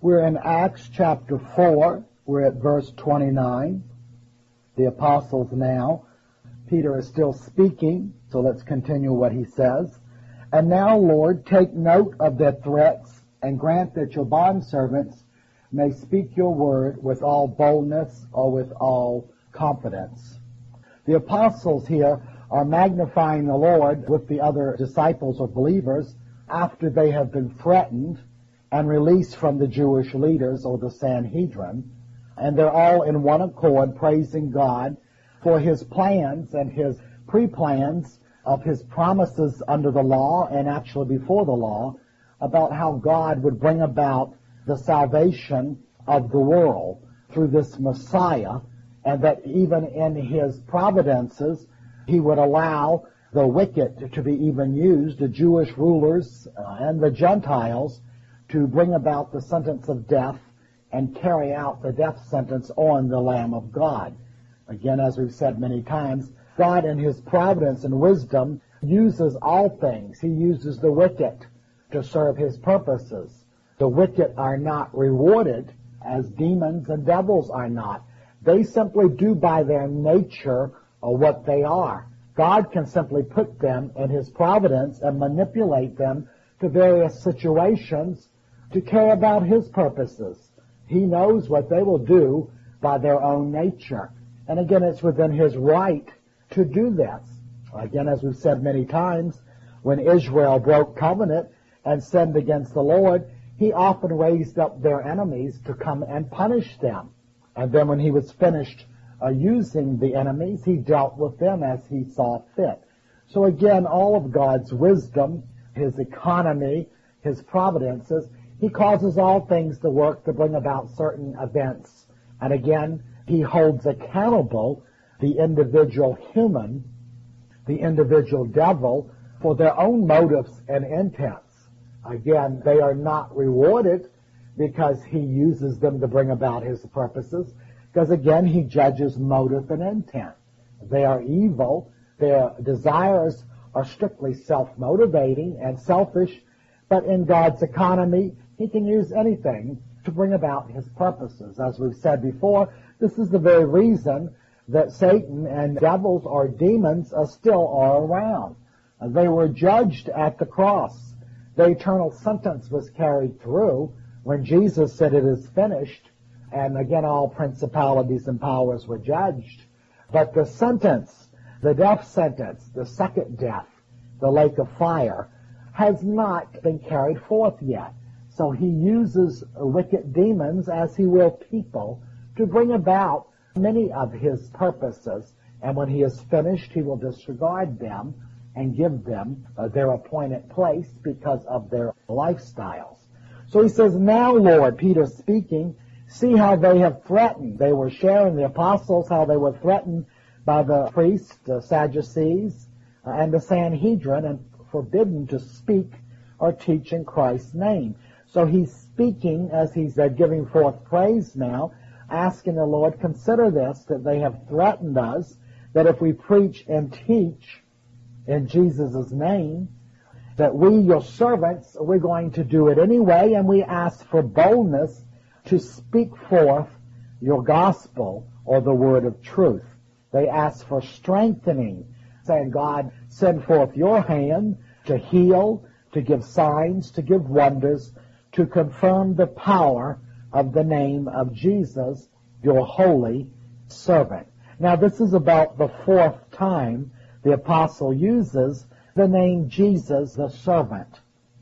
We're in Acts chapter 4. We're at verse 29. The apostles now. Peter is still speaking, so let's continue what he says. And now, Lord, take note of their threats and grant that your bondservants may speak your word with all boldness or with all confidence. The apostles here are magnifying the Lord with the other disciples or believers after they have been threatened and released from the Jewish leaders or the Sanhedrin. And they're all in one accord praising God for his plans and his pre-plans of his promises under the law and actually before the law about how God would bring about the salvation of the world through this Messiah, and that even in his providences he would allow the wicked to be even used, the Jewish rulers and the Gentiles, to bring about the sentence of death and carry out the death sentence on the Lamb of God. Again, as we've said many times, God in his providence and wisdom uses all things. He uses the wicked to serve his purposes. The wicked are not rewarded as demons and devils are not. They simply do by their nature what they are. God can simply put them in his providence and manipulate them to various situations to care about his purposes. He knows what they will do by their own nature. And again, it's within his right to do this. Again, as we've said many times, when Israel broke covenant and sinned against the Lord, he often raised up their enemies to come and punish them. And then when he was finished using the enemies, he dealt with them as he saw fit. So again, all of God's wisdom, his economy, his providences, he causes all things to work to bring about certain events. And again, he holds accountable the individual human, the individual devil, for their own motives and intents. Again, they are not rewarded because he uses them to bring about his purposes, because again, he judges motive and intent. They are evil. Their desires are strictly self-motivating and selfish, but in God's economy, he can use anything to bring about his purposes. As we've said before, this is the very reason that Satan and devils or demons still are around. They were judged at the cross. The eternal sentence was carried through when Jesus said it is finished, and again all principalities and powers were judged. But the sentence, the death sentence, the second death, the lake of fire, has not been carried forth yet. So he uses wicked demons, as he will people, to bring about many of his purposes. And when he is finished, he will disregard them and give them their appointed place because of their lifestyles. So he says, now, Lord, Peter speaking, see how they have threatened. They were sharing, the apostles, how they were threatened by the priests, the Sadducees, and the Sanhedrin, and forbidden to speak or teach in Christ's name. So he's speaking as he's giving forth praise now, asking the Lord, consider this, that they have threatened us, that if we preach and teach in Jesus' name, that we, your servants, we're going to do it anyway, and we ask for boldness to speak forth your gospel or the word of truth. They ask for strengthening, saying, God, send forth your hand to heal, to give signs, to give wonders, to confirm the power of the name of Jesus, your holy servant. Now, this is about the fourth time the apostle uses the name Jesus, the servant.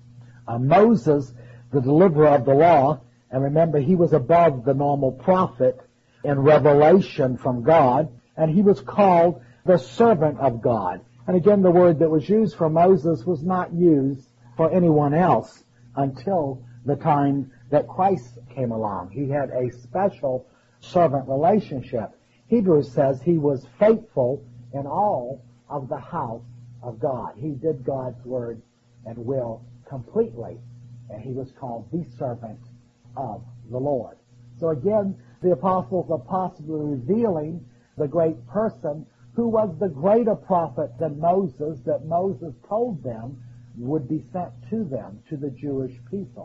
Moses, the deliverer of the law, and remember, he was above the normal prophet in revelation from God, and he was called the servant of God. And again, the word that was used for Moses was not used for anyone else until the time that Christ came along. He had a special servant relationship. Hebrews says he was faithful in all of the house of God. He did God's word and will completely, and he was called the servant of the Lord. So again, the apostles are possibly revealing the great person who was the greater prophet than Moses, that Moses told them would be sent to them, to the Jewish people.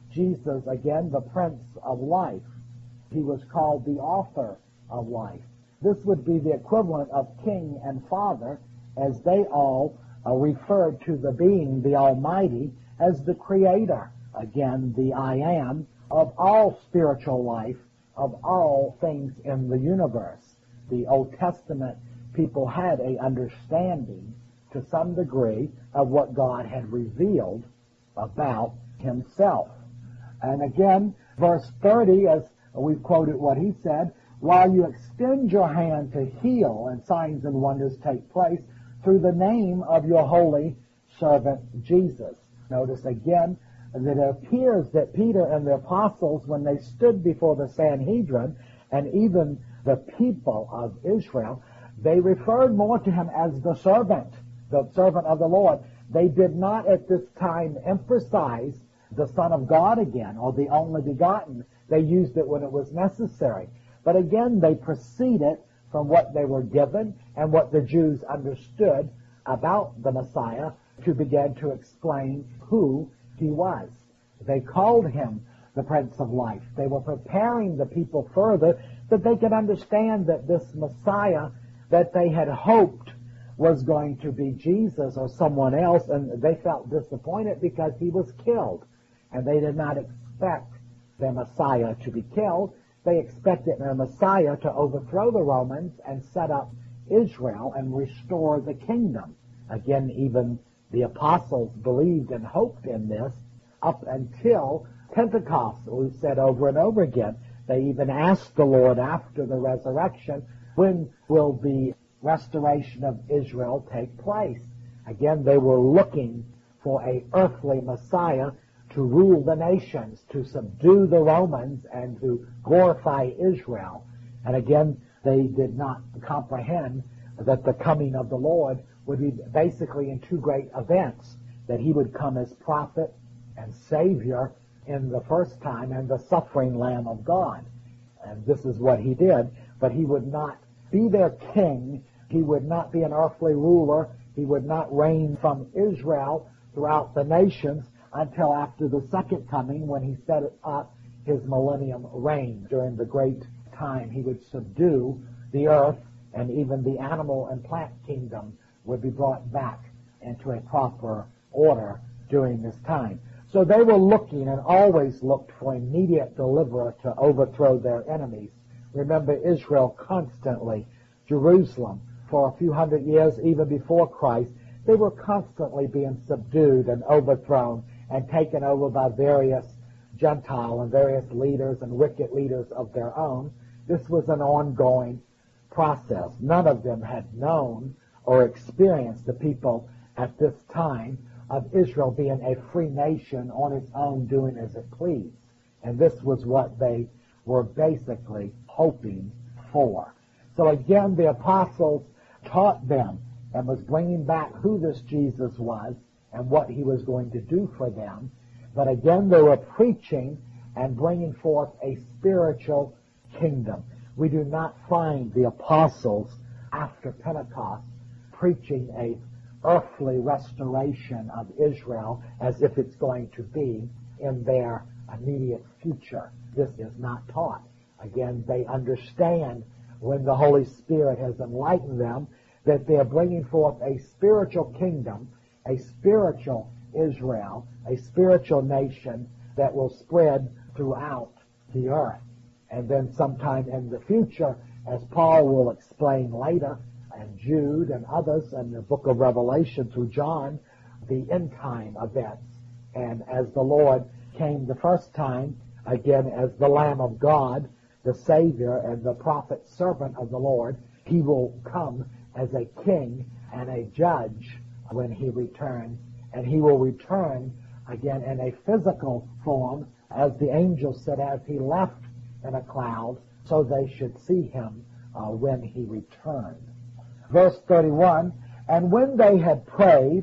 Jesus, again, the Prince of Life. He was called the author of life. This would be the equivalent of King and Father, as they all referred to the being, the Almighty, as the Creator. Again, the I Am of all spiritual life, of all things in the universe. The Old Testament people had a understanding to some degree of what God had revealed about himself. And again, verse 30, as we've quoted what he said, while you extend your hand to heal and signs and wonders take place through the name of your holy servant Jesus. Notice again that it appears that Peter and the apostles, when they stood before the Sanhedrin and even the people of Israel, they referred more to him as the servant of the Lord. They did not at this time emphasize the Son of God again, or the only begotten. They used it when it was necessary. But again, they proceeded from what they were given and what the Jews understood about the Messiah to begin to explain who he was. They called him the Prince of Life. They were preparing the people further that they could understand that this Messiah that they had hoped was going to be Jesus or someone else, and they felt disappointed because he was killed. And they did not expect their Messiah to be killed. They expected their Messiah to overthrow the Romans and set up Israel and restore the kingdom. Again, even the apostles believed and hoped in this up until Pentecost. We've said over and over again, they even asked the Lord after the resurrection, when will the restoration of Israel take place? Again, they were looking for an earthly Messiah to rule the nations, to subdue the Romans, and to glorify Israel. And again, they did not comprehend that the coming of the Lord would be basically in two great events, that he would come as prophet and Savior in the first time, and the suffering Lamb of God. And this is what he did, but he would not be their king. He would not be an earthly ruler. He would not reign from Israel throughout the nations until after the second coming, when he set up his millennium reign. During the great time, he would subdue the earth, and even the animal and plant kingdom would be brought back into a proper order during this time. So they were looking and always looked for immediate deliverer to overthrow their enemies. Remember Israel constantly, Jerusalem, for a few hundred years, even before Christ, they were constantly being subdued and overthrown and taken over by various Gentile and various leaders and wicked leaders of their own. This was an ongoing process. None of them had known or experienced, the people at this time, of Israel being a free nation on its own, doing as it pleased. And this was what they were basically hoping for. So again, the apostles taught them and was bringing back who this Jesus was and what he was going to do for them. But again, they were preaching and bringing forth a spiritual kingdom. We do not find the apostles after Pentecost preaching a earthly restoration of Israel as if it's going to be in their immediate future. This is not taught. Again, they understand when the Holy Spirit has enlightened them that they are bringing forth a spiritual kingdom, a spiritual Israel, a spiritual nation that will spread throughout the earth. And then sometime in the future, as Paul will explain later, and Jude and others in the book of Revelation through John, the end time events. And as the Lord came the first time, again as the Lamb of God, the Savior and the prophet servant of the Lord, he will come as a king and a judge when he returns. And he will return again in a physical form, as the angel said, as he left in a cloud, so they should see him when he returned. Verse 31, and when they had prayed,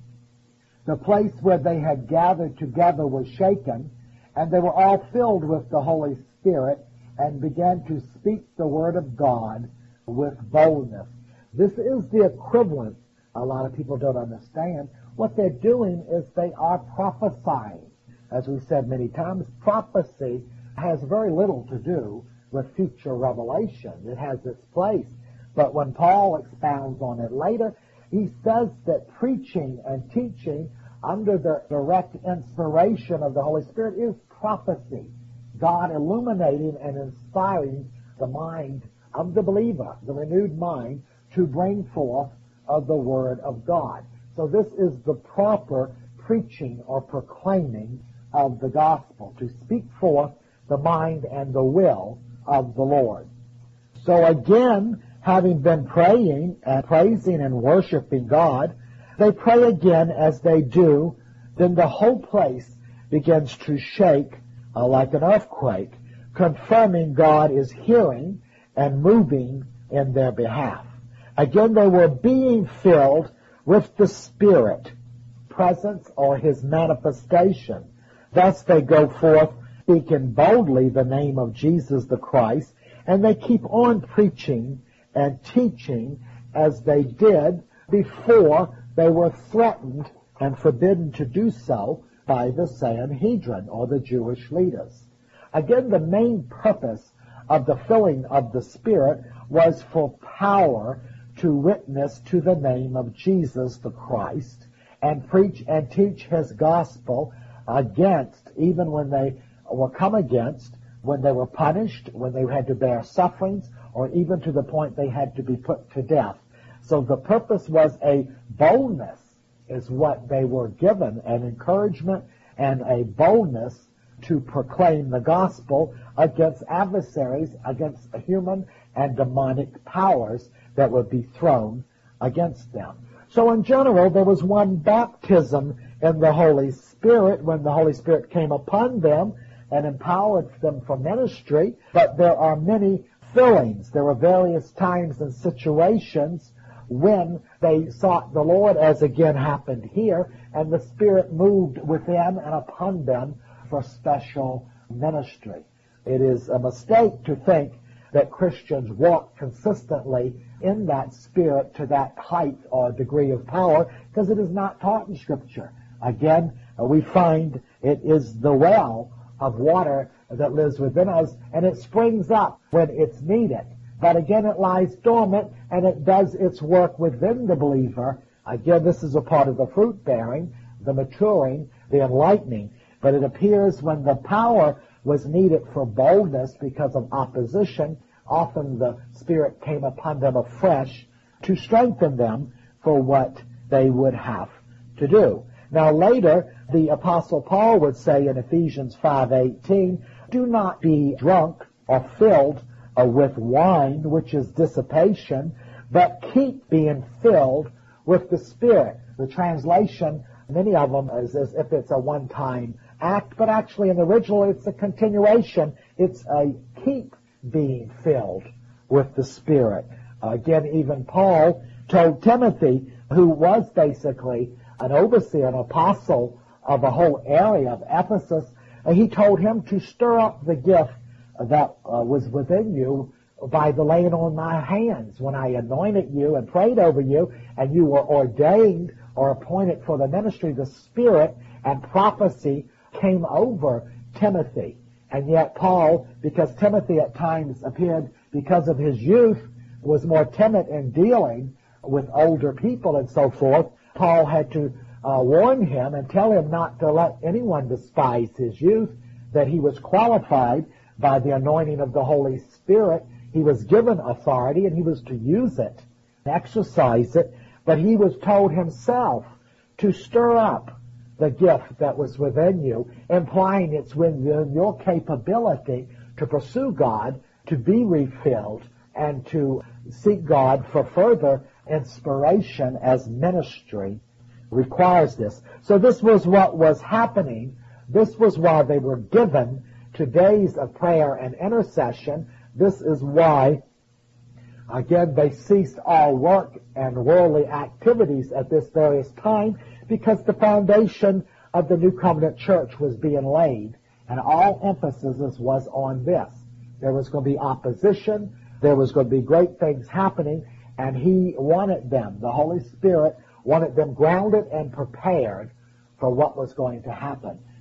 the place where they had gathered together was shaken, and they were all filled with the Holy Spirit, and began to speak the word of God with boldness. This is the equivalent, a lot of people don't understand. What they're doing is they are prophesying. as we've said many times, prophecy has very little to do with future revelation. It has its place. But when Paul expounds on it later, he says that preaching and teaching under the direct inspiration of the Holy Spirit is prophecy. God illuminating and inspiring the mind of the believer, the renewed mind, to bring forth of the Word of God. So this is the proper preaching or proclaiming of the gospel, to speak forth the mind and the will of the Lord. So again, having been praying and praising and worshiping God, they pray again. As they do, then the whole place begins to shake like an earthquake, confirming God is hearing and moving in their behalf. Again, they were being filled with the Spirit, presence, or His manifestation. Thus they go forth speaking boldly the name of Jesus the Christ, and they keep on preaching and teaching as they did before they were threatened and forbidden to do so by the Sanhedrin, or the Jewish leaders. Again, the main purpose of the filling of the Spirit was for power to witness to the name of Jesus the Christ and preach and teach His gospel against, even when they were come against, when they were punished, when they had to bear sufferings, or even to the point they had to be put to death. So the purpose was a boldness is what they were given, an encouragement and a boldness to proclaim the gospel against adversaries, against human and demonic powers that would be thrown against them. So in general, there was one baptism in the Holy Spirit when the Holy Spirit came upon them and empowered them for ministry, but there are many fillings. There were various times and situations when they sought the Lord, as again happened here, and the Spirit moved within and upon them for special ministry. It is a mistake to think that Christians walk consistently in that Spirit to that height or degree of power, because it is not taught in Scripture. Again, we find it is the well of water that lives within us, and it springs up when it's needed. But again, it lies dormant, and it does its work within the believer. Again, this is a part of the fruit-bearing, the maturing, the enlightening. But it appears when the power was needed for boldness because of opposition, often the Spirit came upon them afresh to strengthen them for what they would have to do. Now later, the Apostle Paul would say in Ephesians 5:18, do not be drunk or filled with wine, which is dissipation, but keep being filled with the Spirit. The translation, many of them, is as if it's a one-time act, but actually in the original it's a continuation. It's a keep being filled with the Spirit. Again, even Paul told Timothy, who was basically an overseer, an apostle of a whole area of Ephesus, he told him to stir up the gift that was within you by the laying on my hands. When I anointed you and prayed over you, and you were ordained or appointed for the ministry, the Spirit and prophecy came over Timothy. And yet Paul, because Timothy at times appeared, because of his youth, was more timid in dealing with older people and so forth, Paul had to warn him and tell him not to let anyone despise his youth, that he was qualified by the anointing of the Holy Spirit. He was given authority and he was to use it, exercise it, but he was told himself to stir up the gift that was within you, implying it's within your capability to pursue God, to be refilled, and to seek God for further inspiration as ministry requires this. So this was what was happening. This was why they were given 2 days of prayer and intercession. This is why, again, they ceased all work and worldly activities at this various time, because the foundation of the New Covenant Church was being laid, and all emphasis was on this. There was going to be opposition, there was going to be great things happening, and he wanted them, the Holy Spirit wanted them grounded and prepared for what was going to happen.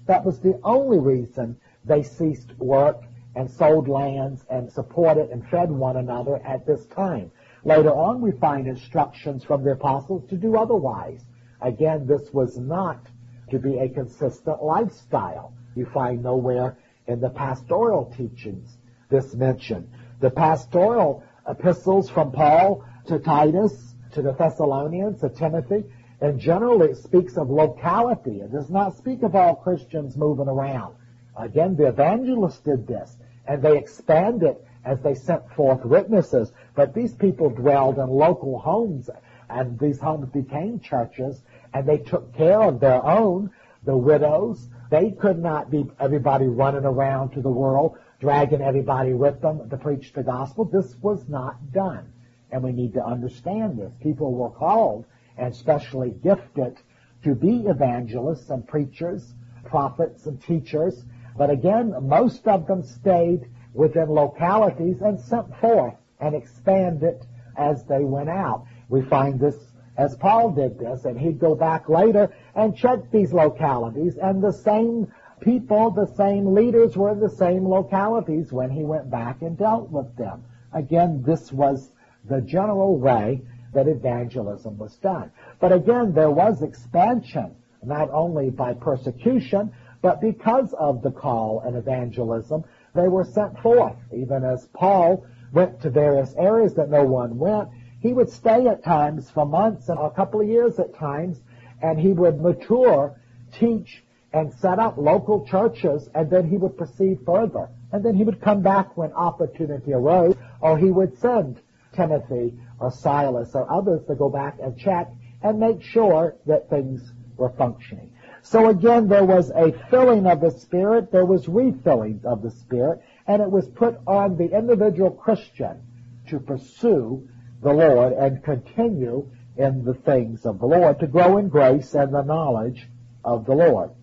That was the only reason they ceased work and sold lands and supported and fed one another at this time. Later on, we find instructions from the apostles to do otherwise. Again, this was not to be a consistent lifestyle. You find nowhere in the pastoral teachings this mentioned. The pastoral epistles from Paul to Titus, to the Thessalonians, to Timothy, and generally it speaks of locality. It does not speak of all Christians moving around. Again, the evangelists did this, and they expanded as they sent forth witnesses. But these people dwelled in local homes, and these homes became churches, and they took care of their own, the widows. They could not be everybody running around to the world, dragging everybody with them to preach the gospel. This was not done, and we need to understand this. People were called and specially gifted to be evangelists and preachers, prophets and teachers. But again, most of them stayed within localities and sent forth and expanded as they went out. We find this as Paul did this, and he'd go back later and check these localities, and the same people, the same leaders were in the same localities when he went back and dealt with them. Again, this was the general way that evangelism was done. But again, there was expansion, not only by persecution, but because of the call and evangelism, they were sent forth. Even as Paul went to various areas that no one went, he would stay at times for months and a couple of years at times, and he would mature, teach, and set up local churches, and then he would proceed further. And then he would come back when opportunity arose, or he would send Timothy or Silas or others to go back and check and make sure that things were functioning. So again, there was a filling of the Spirit, there was refilling of the Spirit, and it was put on the individual Christian to pursue the Lord and continue in the things of the Lord, to grow in grace and the knowledge of the Lord.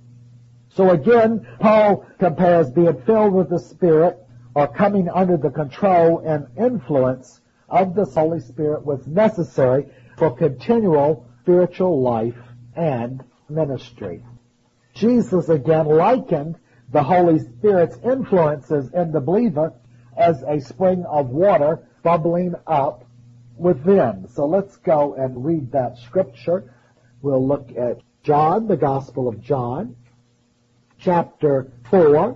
So again, Paul compares being filled with the Spirit or coming under the control and influence of the Holy Spirit was necessary for continual spiritual life and ministry. Jesus again likened the Holy Spirit's influences in the believer as a spring of water bubbling up within. So let's go and read that scripture. We'll look at John, the Gospel of John, chapter 4,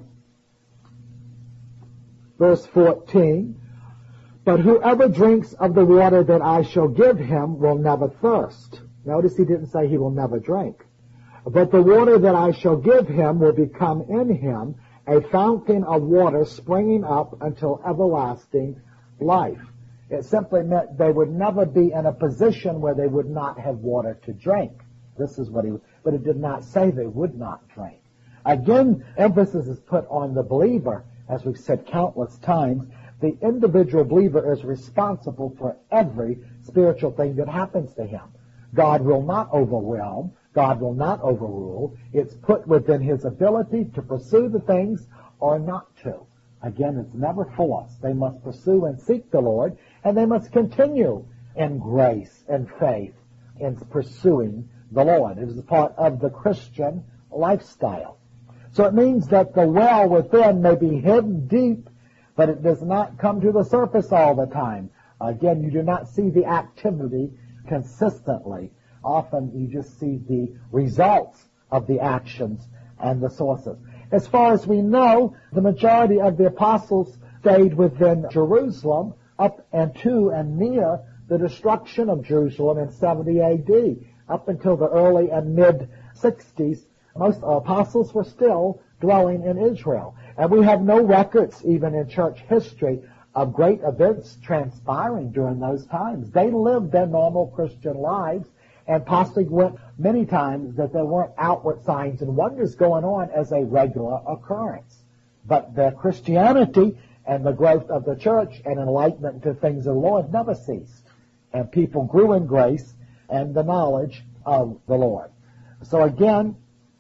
verse 14. But whoever drinks of the water that I shall give him will never thirst. Notice he didn't say he will never drink. But the water that I shall give him will become in him a fountain of water springing up until everlasting life. It simply meant they would never be in a position where they would not have water to drink. This is what but it did not say they would not drink. Again, emphasis is put on the believer, as we've said countless times. The individual believer is responsible for every spiritual thing that happens to him. God will not overwhelm. God will not overrule. It's put within his ability to pursue the things or not to. Again, it's never forced. They must pursue and seek the Lord, and they must continue in grace and faith in pursuing the Lord. It is a part of the Christian lifestyle. So it means that the well within may be hidden deep, but it does not come to the surface all the time. Again, you do not see the activity consistently. Often you just see the results of the actions and the sources. As far as we know, the majority of the apostles stayed within Jerusalem up and to and near the destruction of Jerusalem in 70 A.D. Up until the early and mid-60s, most apostles were still dwelling in Israel. And we have no records, even in church history, of great events transpiring during those times. They lived their normal Christian lives, and possibly went many times that there weren't outward signs and wonders going on as a regular occurrence. But their Christianity and the growth of the church and enlightenment to things of the Lord never ceased. And people grew in grace and the knowledge of the Lord. So again,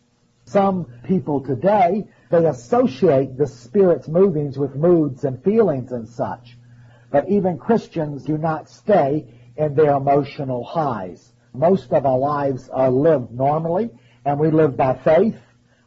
some people today, they associate the Spirit's movings with moods and feelings and such. But even Christians do not stay in their emotional highs. Most of our lives are lived normally, and we live by faith.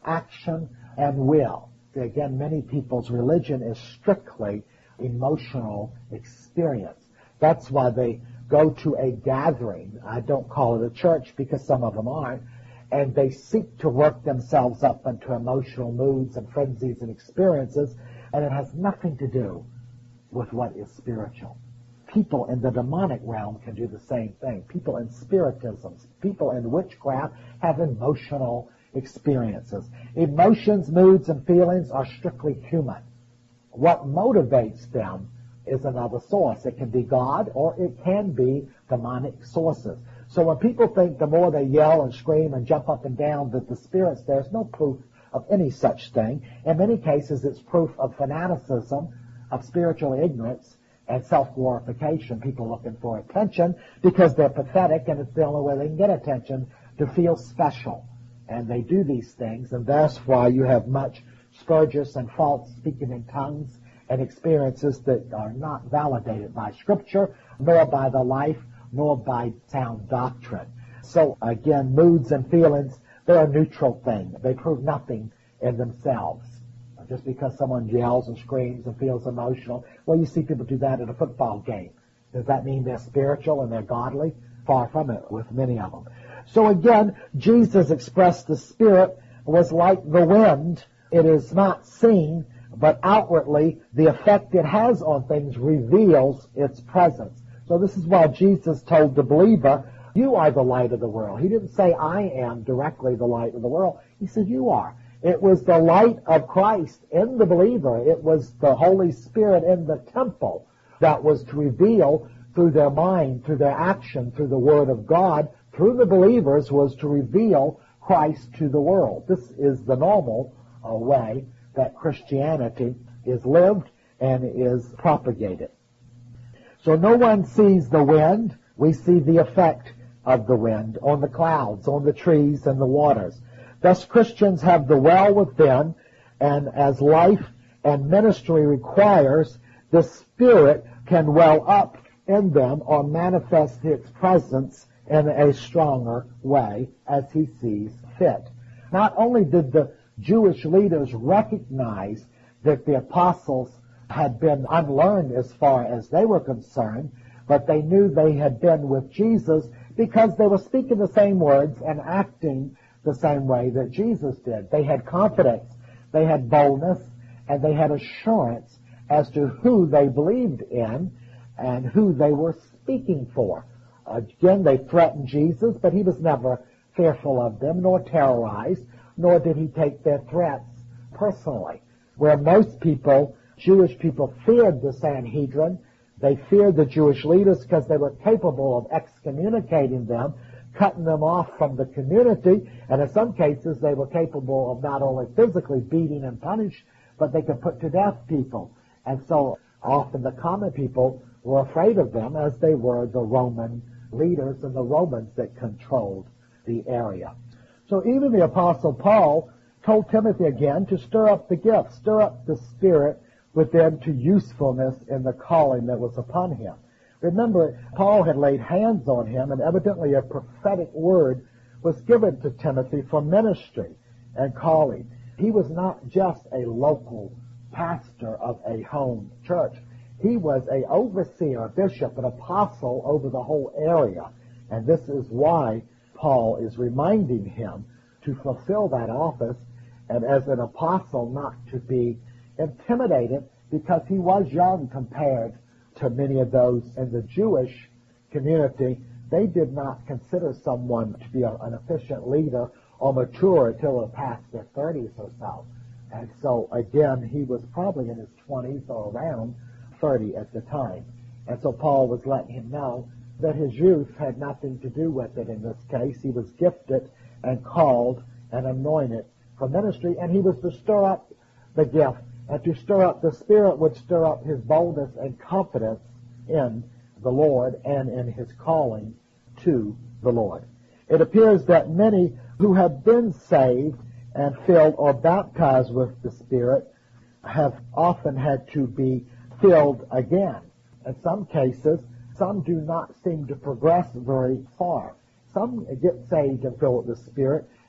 action and will. See, again, many people's religion is strictly emotional experience. That's why they go to a gathering. I don't call it a church because some of them aren't. And they seek to work themselves up into emotional moods and frenzies and experiences, and it has nothing to do with what is spiritual. People in the demonic realm can do the same thing. People in spiritism, people in witchcraft have emotional experiences. Emotions, moods, and feelings are strictly human. What motivates them is another source. It can be God or it can be demonic sources. So when people think the more they yell and scream and jump up and down that the spirit's there's no proof of any such thing. In many cases it's proof of fanaticism, of spiritual ignorance, and self-glorification. People looking for attention because they're pathetic and it's the only way they can get attention, to feel special. And they do these things, and that's why you have much spurious and false speaking in tongues and experiences that are not validated by Scripture, nor by the life, nor by sound doctrine. So again, moods and feelings, they're a neutral thing. They prove nothing in themselves. Just because someone yells and screams and feels emotional, well, you see people do that at a football game. Does that mean they're spiritual and they're godly? Far from it with many of them. So again, Jesus expressed the Spirit was like the wind. It is not seen, but outwardly the effect it has on things reveals its presence. So this is why Jesus told the believer, you are the light of the world. He didn't say, I am directly the light of the world. He said, you are. It was the light of Christ in the believer. It was the Holy Spirit in the temple that was to reveal through their mind, through their action, through the Word of God, through the believers, was to reveal Christ to the world. This is the normal way that Christianity is lived and is propagated. So no one sees the wind. We see the effect of the wind on the clouds, on the trees and the waters. Thus Christians have the well within, and as life and ministry requires, the Spirit can well up in them or manifest its presence in a stronger way as he sees fit. Not only did the Jewish leaders recognize that the apostles had been unlearned as far as they were concerned, but they knew they had been with Jesus because they were speaking the same words and acting the same way that Jesus did. They had confidence, they had boldness, and they had assurance as to who they believed in and who they were speaking for. Again, they threatened Jesus, but he was never fearful of them, nor terrorized, nor did he take their threats personally. Where most people, Jewish people, feared the Sanhedrin, they feared the Jewish leaders because they were capable of excommunicating them, cutting them off from the community, and in some cases they were capable of not only physically beating and punish, but they could put to death people. And so often the common people were afraid of them, as they were the Roman leaders and the Romans that controlled the area. So even the Apostle Paul told Timothy again to stir up the gift, stir up the Spirit within to usefulness in the calling that was upon him. Remember, Paul had laid hands on him, and evidently a prophetic word was given to Timothy for ministry and calling. He was not just a local pastor of a home church. He was an overseer, a bishop, an apostle over the whole area. And this is why Paul is reminding him to fulfill that office, and as an apostle not to be intimidated, because he was young compared to many of those in the Jewish community. They did not consider someone to be an efficient leader or mature until they passed their 30s or so. And so, again, he was probably in his 20s or around 30 at the time. And so Paul was letting him know that his youth had nothing to do with it in this case. He was gifted and called and anointed for ministry, and he was to stir up the gift. And to stir up the Spirit would stir up his boldness and confidence in the Lord and in his calling to the Lord. It appears that many who have been saved and filled or baptized with the Spirit have often had to be filled again. In some cases, some do not seem to progress very far. Some get saved and filled with the Spirit,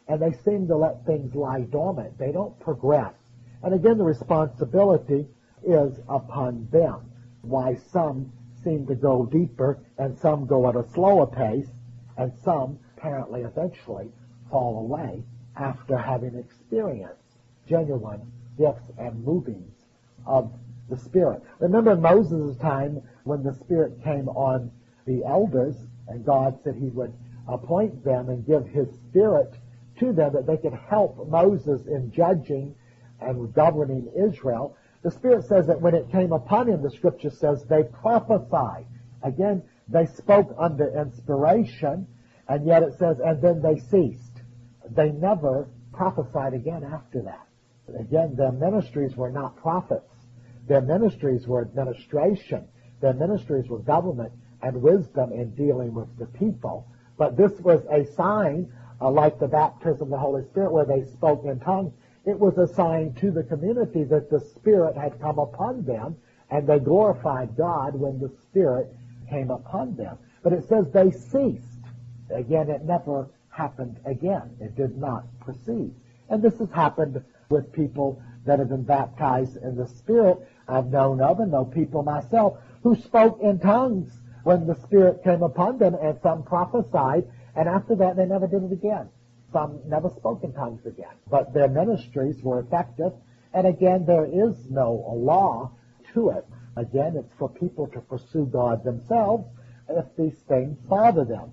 and they seem to let things lie dormant. They don't progress. And again, the responsibility is upon them. Why some seem to go deeper and some go at a slower pace, and some apparently eventually fall away after having experienced genuine gifts and movings of the Spirit. Remember in Moses' time when the Spirit came on the elders and God said he would appoint them and give his Spirit to them that they could help Moses in judging and governing Israel. The Spirit says that when it came upon him, the Scripture says they prophesied. Again, they spoke under inspiration, and yet it says, and then they ceased. They never prophesied again after that. Again, their ministries were not prophets. Their ministries were administration. Their ministries were government and wisdom in dealing with the people. But this was a sign, like the baptism of the Holy Spirit where they spoke in tongues. It was a sign to the community that the Spirit had come upon them, and they glorified God when the Spirit came upon them. But it says they ceased. Again, it never happened again. It did not proceed. And this has happened with people that have been baptized in the Spirit. I've known of and know people myself who spoke in tongues when the Spirit came upon them, and some prophesied, and after that they never did it again. Some never spoke in tongues again. But their ministries were effective, and again, there is no law to it. Again, it's for people to pursue God themselves if these things bother them.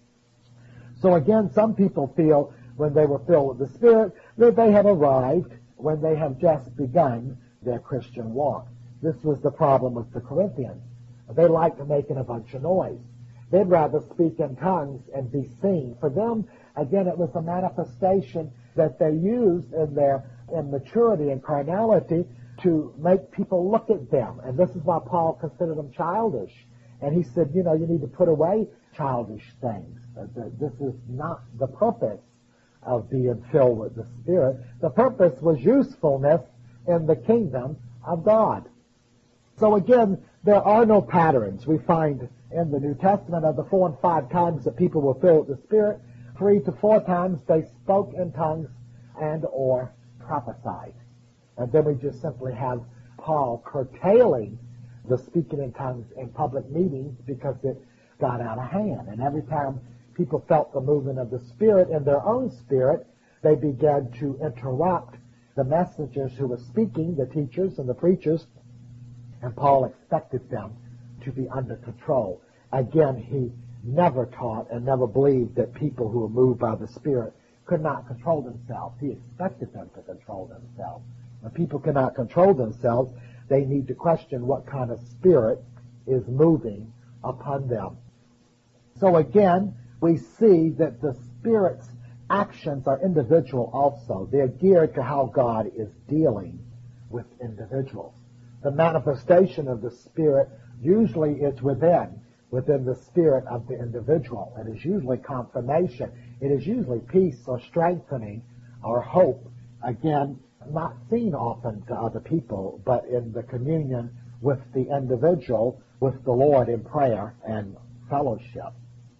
So again, some people feel when they were filled with the Spirit that they have arrived when they have just begun their Christian walk. This was the problem with the Corinthians. They liked making a bunch of noise. They'd rather speak in tongues and be seen. For them, again, it was a manifestation that they used in their immaturity and carnality to make people look at them. And this is why Paul considered them childish. And he said, you need to put away childish things. This is not the purpose of being filled with the Spirit. The purpose was usefulness in the kingdom of God. So again, there are no patterns. We find in the New Testament of the 4 and 5 times that people were filled with the Spirit, 3 to 4 times they spoke in tongues and or prophesied. And then we just simply have Paul curtailing the speaking in tongues in public meetings because it got out of hand. And every time people felt the movement of the Spirit in their own spirit, they began to interrupt the messengers who were speaking, the teachers and the preachers, and Paul expected them to be under control. Again, he never taught and never believed that people who were moved by the Spirit could not control themselves. He expected them to control themselves. When people cannot control themselves, they need to question what kind of spirit is moving upon them. So again, we see that the Spirit's actions are individual also. They're geared to how God is dealing with individuals. The manifestation of the Spirit usually is within the spirit of the individual. It is usually confirmation. It is usually peace or strengthening or hope. Again, not seen often to other people, but in the communion with the individual, with the Lord in prayer and fellowship.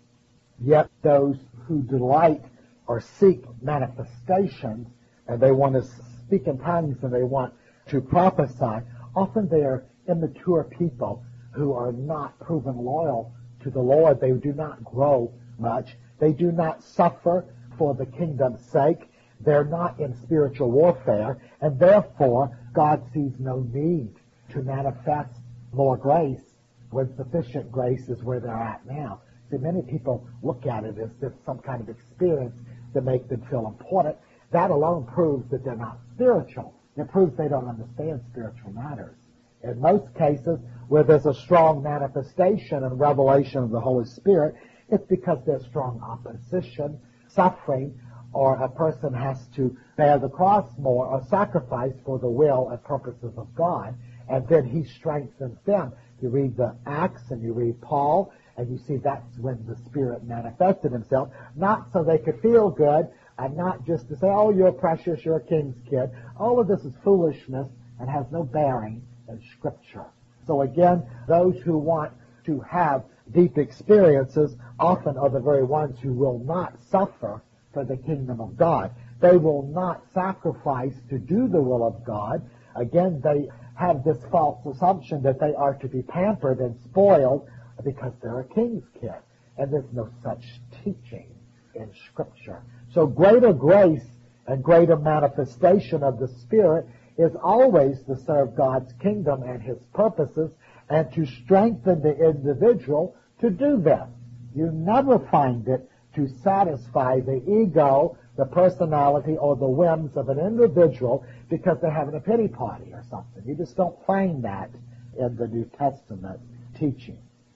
Yet those who delight or seek manifestations, and they want to speak in tongues and they want to prophesy, often they are immature people who are not proven loyal to the Lord. They do not grow much. They do not suffer for the kingdom's sake. They're not in spiritual warfare, and therefore God sees no need to manifest more grace when sufficient grace is where they're at now. See, many people look at it as if some kind of experience to make them feel important. That alone proves that they're not spiritual. It proves they don't understand spiritual matters. In most cases, where there's a strong manifestation and revelation of the Holy Spirit, it's because there's strong opposition, suffering, or a person has to bear the cross more or sacrifice for the will and purposes of God, and then he strengthens them. You read the Acts and you read Paul, and you see that's when the Spirit manifested himself, not so they could feel good, and not just to say, oh, you're precious, you're a king's kid. All of this is foolishness and has no bearing in Scripture. So again, those who want to have deep experiences often are the very ones who will not suffer for the kingdom of God. They will not sacrifice to do the will of God. Again, they have this false assumption that they are to be pampered and spoiled because they're a king's kid. And there's no such teaching in Scripture. So greater grace and greater manifestation of the Spirit is always to serve God's kingdom and His purposes and to strengthen the individual to do this. You never find it to satisfy the ego, the personality, or the whims of an individual because they're having a pity party or something. You just don't find that in the New Testament teaching.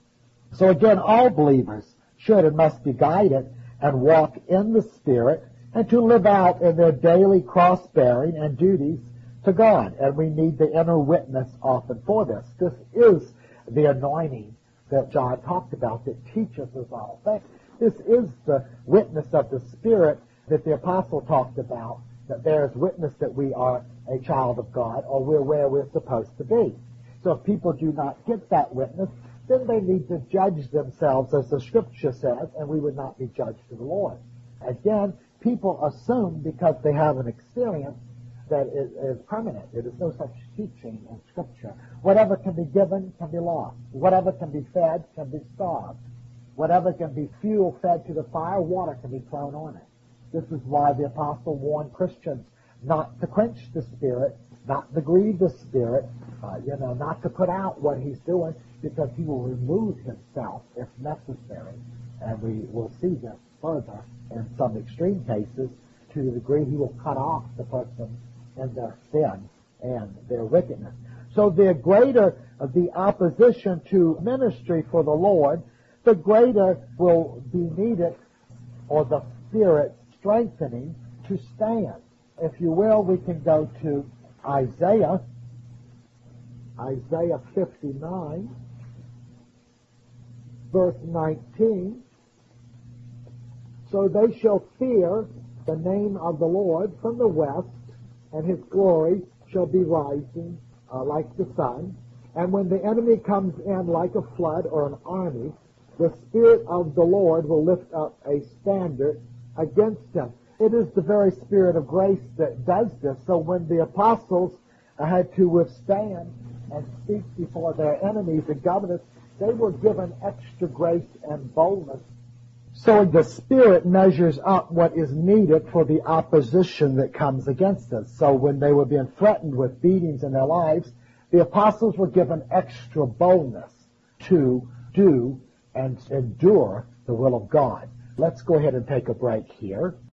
So again, all believers should and must be guided and walk in the Spirit and to live out in their daily cross-bearing and duties to God. And we need the inner witness often for this. This is the anointing that John talked about that teaches us all things. This is the witness of the Spirit that the apostle talked about, that bears witness that we are a child of God or we're where we're supposed to be. So if people do not get that witness, then they need to judge themselves as the Scripture says, and we would not be judged to the Lord. Again, people assume because they have an experience that it is permanent. There is no such teaching in Scripture. Whatever can be given can be lost. Whatever can be fed can be starved. Whatever can be fuel fed to the fire, water can be thrown on it. This is why the apostle warned Christians not to quench the Spirit, not to grieve the Spirit, not to put out what He's doing, because He will remove Himself if necessary. And we will see this further in some extreme cases to the degree He will cut off the person in their sin and their wickedness. So the greater the opposition to ministry for the Lord, the greater will be needed, or the Spirit strengthening to stand. If you will, we can go to Isaiah 59, verse 19. So they shall fear the name of the Lord from the west, and His glory shall be rising like the sun. And when the enemy comes in like a flood or an army, the Spirit of the Lord will lift up a standard against him. It is the very Spirit of grace that does this. So when the apostles had to withstand and speak before their enemies and governors, they were given extra grace and boldness. So the Spirit measures up what is needed for the opposition that comes against us. So when they were being threatened with beatings in their lives, the apostles were given extra boldness to do and endure the will of God. Let's go ahead and take a break here.